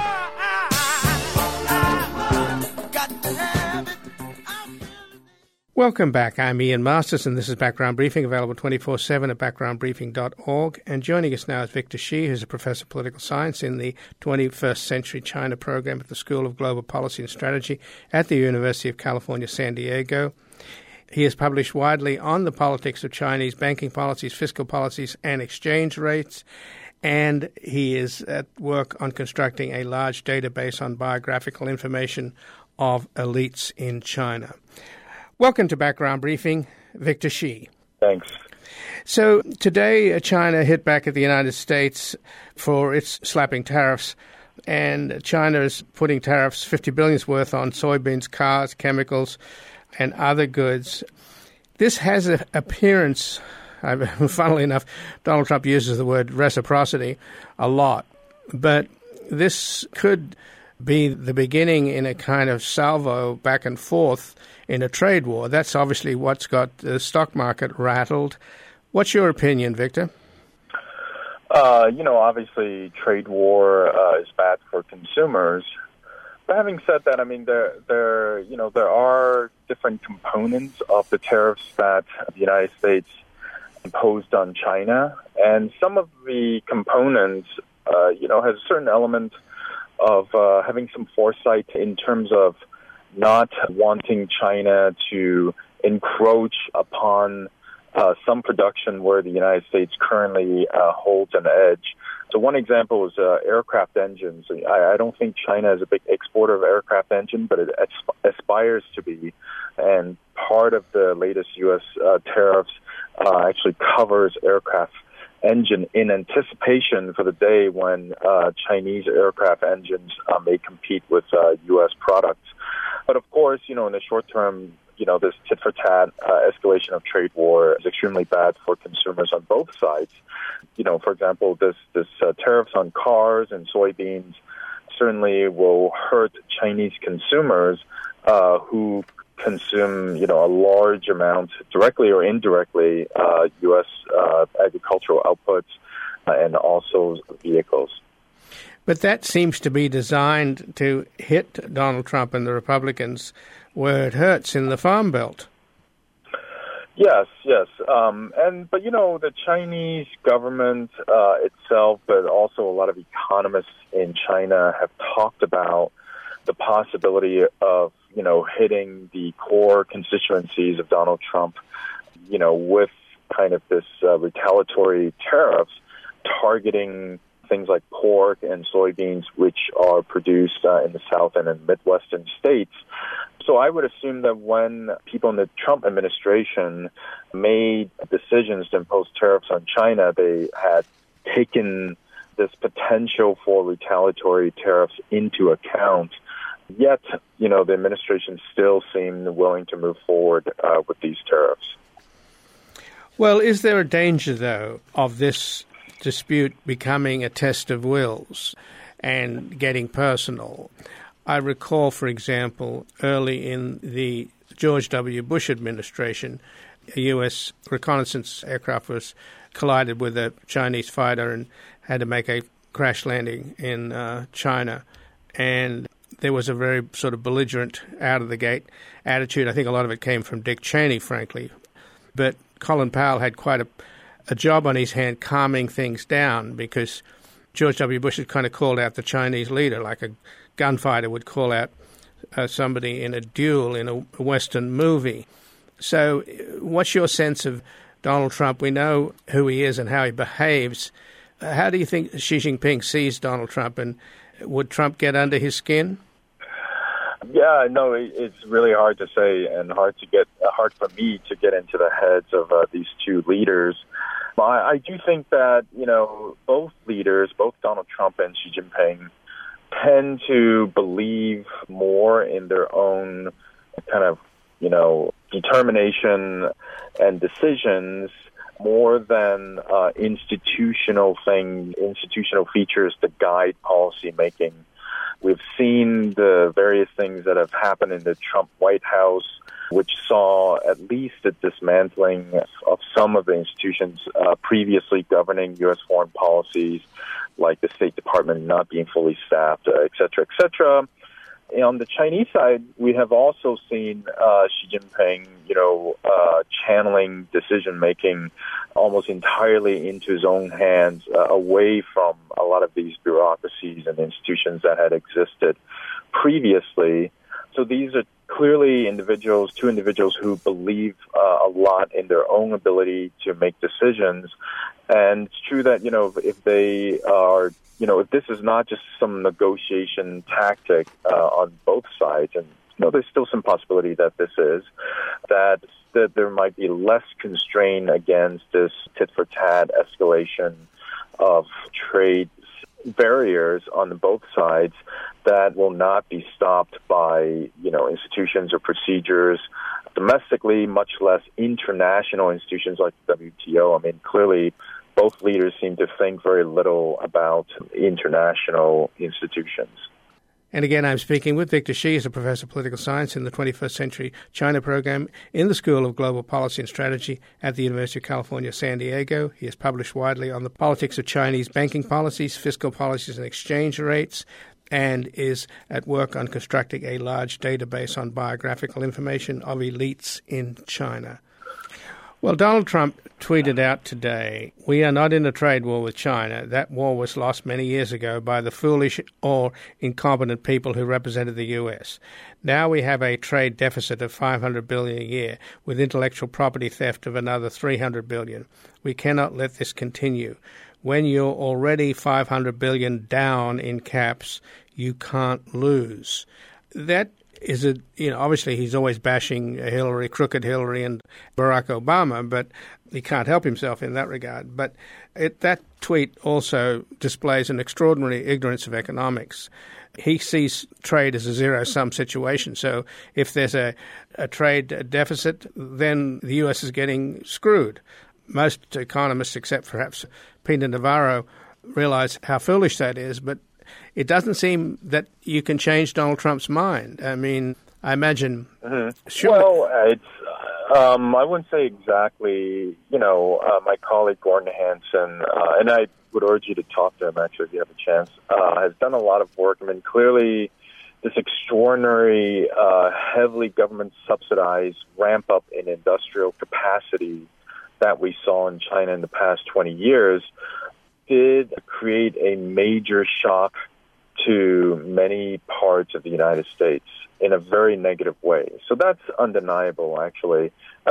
mind. Got to have it. Welcome back. I'm Ian Masters, and this is Background Briefing, available 24/7 at backgroundbriefing.org. And joining us now is Victor Shi, who's a professor of political science in the 21st Century China program at the School of Global Policy and Strategy at the University of California, San Diego. He has published widely on the politics of Chinese banking policies, fiscal policies, and exchange rates. And he is at work on constructing a large database on biographical information of elites in China. Welcome to Background Briefing, Victor Shi. Thanks. So today, China hit back at the United States for its slapping tariffs, and China is putting tariffs, $50 billion worth, on soybeans, cars, chemicals, and other goods. This has an appearance, funnily enough, Donald Trump uses the word reciprocity a lot, but this could be the beginning in a kind of salvo back and forth in a trade war. That's obviously what's got the stock market rattled. What's your opinion, Victor? Obviously trade war is bad for consumers. But having said that, I mean, there are different components of the tariffs that the United States imposed on China, and some of the components, has a certain element of having some foresight in terms of not wanting China to encroach upon some production where the United States currently holds an edge. So one example is aircraft engines. I don't think China is a big exporter of aircraft engine, but it aspires to be. And part of the latest U.S. Tariffs actually covers aircraft engine in anticipation for the day when Chinese aircraft engines may compete with U.S. products. But of course, in the short term, this tit-for-tat escalation of trade war is extremely bad for consumers on both sides. For example, this tariffs on cars and soybeans certainly will hurt Chinese consumers who consume, a large amount, directly or indirectly, U.S. Agricultural outputs and also vehicles. But that seems to be designed to hit Donald Trump and the Republicans where it hurts, in the Farm Belt. Yes. But the Chinese government itself, but also a lot of economists in China have talked about the possibility of, hitting the core constituencies of Donald Trump, with kind of this retaliatory tariffs targeting things like pork and soybeans, which are produced in the South and in Midwestern states. So I would assume that when people in the Trump administration made decisions to impose tariffs on China, they had taken this potential for retaliatory tariffs into account. Yet, the administration still seemed willing to move forward with these tariffs. Well, is there a danger, though, of this dispute becoming a test of wills and getting personal? I recall, for example, early in the George W. Bush administration, a U.S. reconnaissance aircraft was collided with a Chinese fighter and had to make a crash landing in China. And there was a very sort of belligerent, out-of-the-gate attitude. I think a lot of it came from Dick Cheney, frankly. But Colin Powell had quite a job on his hand calming things down, because George W. Bush had kind of called out the Chinese leader like a gunfighter would call out somebody in a duel in a Western movie. So what's your sense of Donald Trump? We know who he is and how he behaves. How do you think Xi Jinping sees Donald Trump, and would Trump get under his skin? Yeah, no, it's really hard to say, and hard for me to get into the heads of these two leaders. I do think that, both leaders, both Donald Trump and Xi Jinping, tend to believe more in their own kind of, determination and decisions more than institutional features that guide policy making. We've seen the various things that have happened in the Trump White House, which saw at least a dismantling of some of the institutions previously governing U.S. foreign policies, like the State Department not being fully staffed, et cetera, et cetera. And on the Chinese side, we have also seen Xi Jinping, channeling decision-making almost entirely into his own hands, away from a lot of these bureaucracies and institutions that had existed previously. So these are clearly two individuals who believe a lot in their own ability to make decisions. And it's true that, if they are, if this is not just some negotiation tactic on both sides, and there's still some possibility that this is, that there might be less constraint against this tit-for-tat escalation of trade barriers on both sides that will not be stopped by, institutions or procedures domestically, much less international institutions like the WTO. I mean, clearly, both leaders seem to think very little about international institutions. And again, I'm speaking with Victor Shi. He's a professor of political science in the 21st Century China program in the School of Global Policy and Strategy at the University of California, San Diego. He has published widely on the politics of Chinese banking policies, fiscal policies, and exchange rates, and is at work on constructing a large database on biographical information of elites in China. Well, Donald Trump tweeted out today, "We are not in a trade war with China. That war was lost many years ago by the foolish or incompetent people who represented the U.S. Now we have a trade deficit of $500 billion a year, with intellectual property theft of another $300 billion. We cannot let this continue. When you're already $500 billion down in caps, you can't lose." That is obviously he's always bashing Hillary, crooked Hillary and Barack Obama, but he can't help himself in that regard. But that tweet also displays an extraordinary ignorance of economics. He sees trade as a zero-sum situation. So if there's a trade deficit, then the U.S. is getting screwed. Most economists, except perhaps Peter Navarro, realize how foolish that is, but it doesn't seem that you can change Donald Trump's mind. I mean, I imagine. Sure. Well, it's. I wouldn't say exactly. My colleague Gordon Hanson, and I would urge you to talk to him actually if you have a chance. Has done a lot of work. I mean, clearly, this extraordinary, heavily government subsidized ramp up in industrial capacity that we saw in China in the past 20 years did create a major shock to many parts of the United States in a very negative way. So that's undeniable, actually.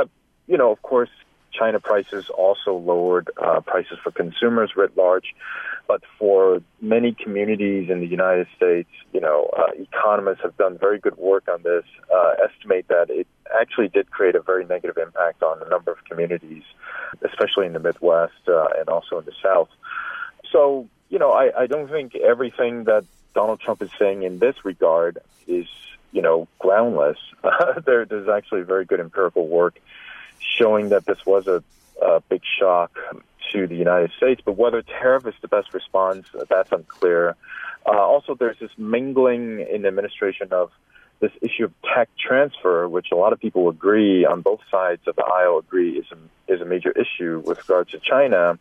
Of course, China prices also lowered prices for consumers writ large. But for many communities in the United States, economists have done very good work on this, estimate that it actually did create a very negative impact on a number of communities, especially in the Midwest and also in the South. So, I don't think everything that Donald Trump is saying in this regard is, groundless. There's actually very good empirical work showing that this was a big shock to the United States. But whether tariff is the best response, that's unclear. Also, there's this mingling in the administration of this issue of tech transfer, which a lot of people agree on both sides of the aisle agree is a major issue with regard to China.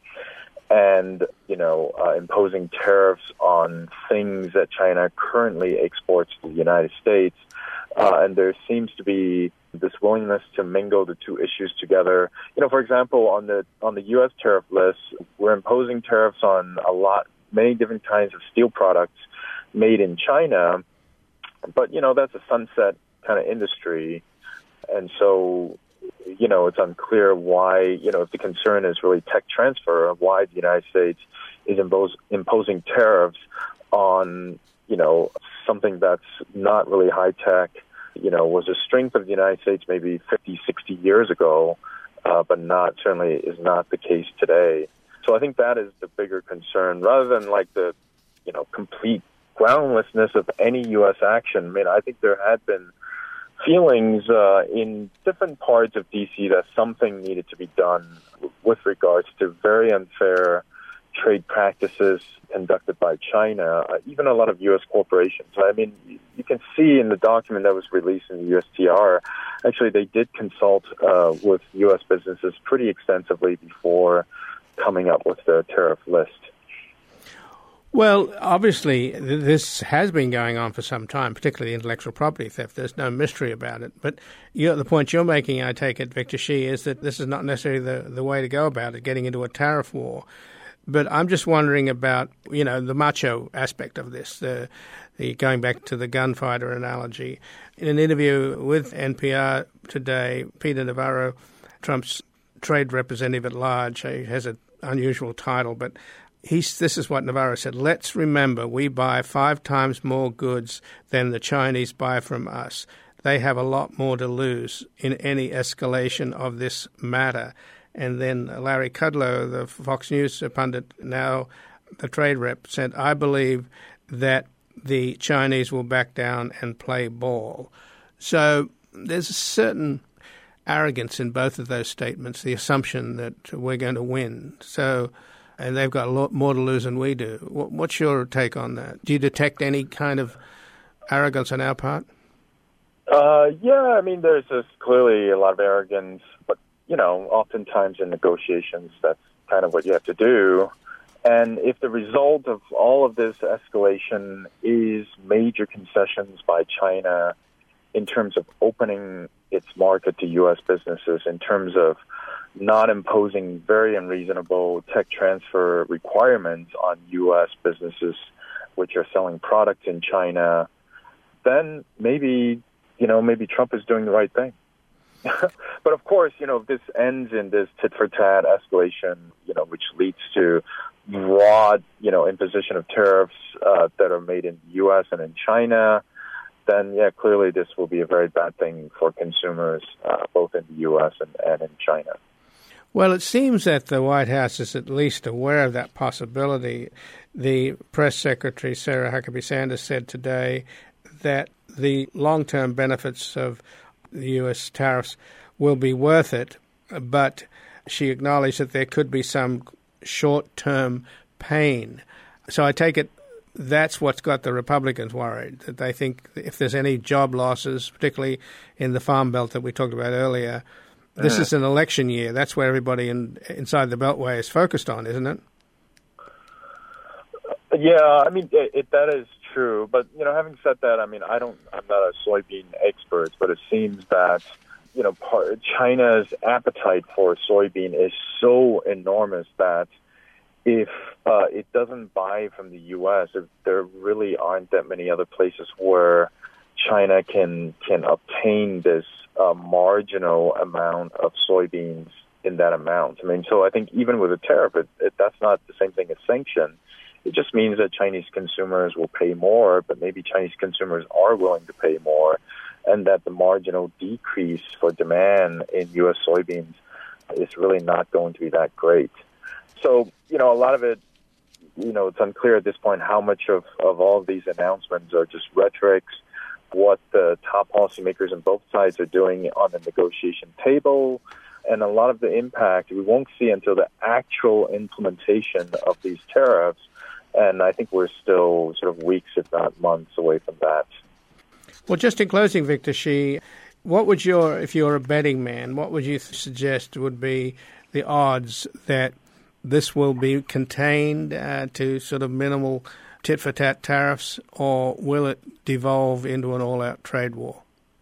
And, imposing tariffs on things that China currently exports to the United States. And there seems to be this willingness to mingle the two issues together. For example, on the U.S. tariff list, we're imposing tariffs on many different kinds of steel products made in China. But, that's a sunset kind of industry. And so, it's unclear why, if the concern is really tech transfer, why the United States is imposing tariffs on, something that's not really high tech, was a strength of the United States maybe 50, 60 years ago, but certainly is not the case today. So I think that is the bigger concern rather than like the, complete groundlessness of any U.S. action. I mean, I think there had been feelings in different parts of D.C. that something needed to be done with regards to very unfair trade practices conducted by China, even a lot of U.S. corporations. I mean, you can see in the document that was released in the USTR, actually they did consult with U.S. businesses pretty extensively before coming up with the tariff list. Well, obviously, this has been going on for some time, particularly intellectual property theft. There's no mystery about it. But the point you're making, I take it, Victor Shi, is that this is not necessarily the way to go about it, getting into a tariff war. But I'm just wondering about, the macho aspect of this, the going back to the gunfighter analogy. In an interview with NPR today, Peter Navarro, Trump's trade representative at large, he has an unusual title, but this is what Navarro said: "Let's remember, we buy 5 times more goods than the Chinese buy from us. They have a lot more to lose in any escalation of this matter." And then Larry Kudlow, the Fox News pundit, now the trade rep, said, "I believe that the Chinese will back down and play ball." So there's a certain arrogance in both of those statements, the assumption that we're going to win. And they've got a lot more to lose than we do. What's your take on that? Do you detect any kind of arrogance on our part? Yeah, I mean, there's clearly a lot of arrogance, but, oftentimes in negotiations, that's kind of what you have to do. And if the result of all of this escalation is major concessions by China in terms of opening its market to U.S. businesses, in terms of not imposing very unreasonable tech transfer requirements on U.S. businesses which are selling products in China, then maybe Trump is doing the right thing. But of course, if this ends in this tit-for-tat escalation, which leads to broad, imposition of tariffs that are made in the U.S. and in China, then, clearly this will be a very bad thing for consumers, both in the U.S. and in China. Well, it seems that the White House is at least aware of that possibility. The press secretary, Sarah Huckabee Sanders, said today that the long-term benefits of the U.S. tariffs will be worth it, but she acknowledged that there could be some short-term pain. So I take it that's what's got the Republicans worried, that they think if there's any job losses, particularly in the Farm Belt that we talked about earlier, this is an election year. That's where everybody inside the Beltway is focused on, isn't it? Yeah, I mean, that is true. But, having said that, I mean, I'm not a soybean expert, but it seems that, China's appetite for soybean is so enormous that if it doesn't buy from the U.S., there really aren't that many other places where China can obtain this marginal amount of soybeans in that amount. I mean, so I think even with a tariff, that's not the same thing as sanction. It just means that Chinese consumers will pay more, but maybe Chinese consumers are willing to pay more, and that the marginal decrease for demand in U.S. soybeans is really not going to be that great. So, a lot of it, it's unclear at this point how much of all of these announcements are just rhetorics, what the top policymakers on both sides are doing on the negotiation table, and a lot of the impact we won't see until the actual implementation of these tariffs. And I think we're still sort of weeks, if not months, away from that. Well, just in closing, Victor Shi, if you're a betting man, what would you suggest would be the odds that this will be contained to sort of minimal tit-for-tat tariffs, or will it devolve into an all-out trade war?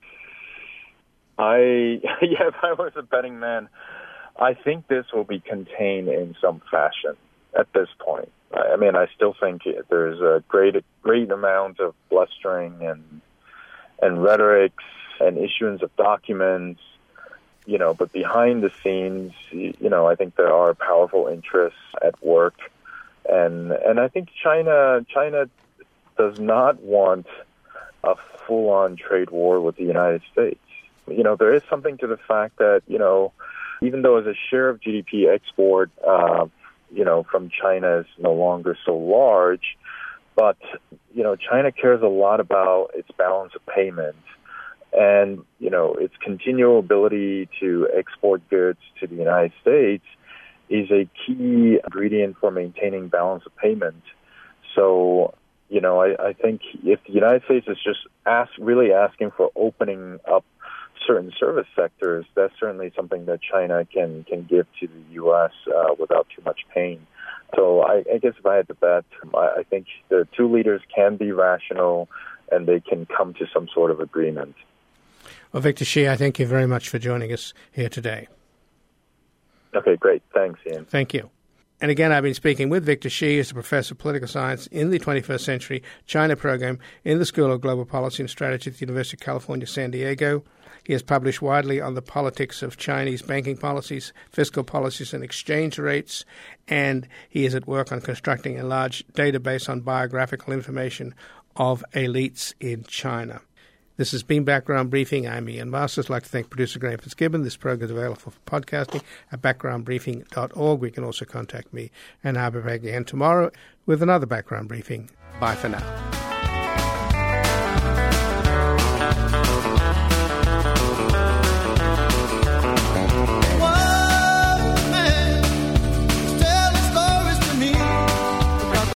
If I was a betting man, I think this will be contained in some fashion at this point. I mean, I still think there's a great amount of blustering and rhetorics and issuance of documents, but behind the scenes, I think there are powerful interests at work. And I think China does not want a full-on trade war with the United States. There is something to the fact that, even though as a share of GDP export, from China is no longer so large, but, China cares a lot about its balance of payment and, its continual ability to export goods to the United States is a key ingredient for maintaining balance of payment. So, I think if the United States is just really asking for opening up certain service sectors, that's certainly something that China can give to the U.S. Without too much pain. So I guess if I had to bet, I think the two leaders can be rational and they can come to some sort of agreement. Well, Victor Shi, I thank you very much for joining us here today. Okay, great. Thanks, Ian. Thank you. And again, I've been speaking with Victor Shi, who's a professor of political science in the 21st Century China program in the School of Global Policy and Strategy at the University of California, San Diego. He has published widely on the politics of Chinese banking policies, fiscal policies, and exchange rates, and he is at work on constructing a large database on biographical information of elites in China. This has been Background Briefing. I'm Ian Masters. I'd like to thank producer Graham Fitzgibbon. This program is available for podcasting at backgroundbriefing.org. We can also contact me, and I'll be back again tomorrow with another Background Briefing. Bye for now.